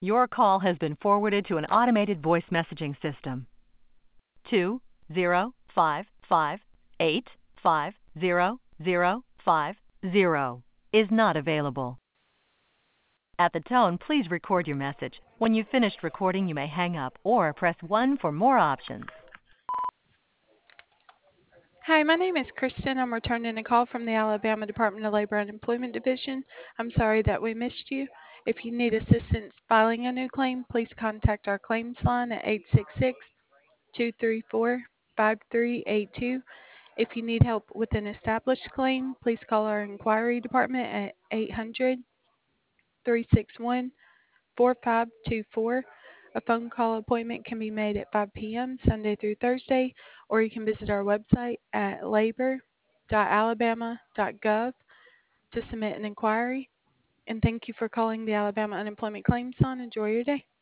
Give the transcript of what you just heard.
Your call has been forwarded to an automated voice messaging system. 20558500050 is not available. At the tone, please record your message. When you've finished recording, you may hang up or press 1 for more options. Hi, my name is Kristen. I'm returning a call from the Alabama Department of Labor and Employment Division. I'm sorry that we missed you. If you need assistance filing a new claim, please contact our claims line at 866-234-5382. If you need help with an established claim, please call our inquiry department at 800-361-4524. A phone call appointment can be made at 5 p.m. Sunday through Thursday, or you can visit our website at labor.alabama.gov to submit an inquiry. And thank you for calling the Alabama Unemployment Claims Line. Enjoy your day.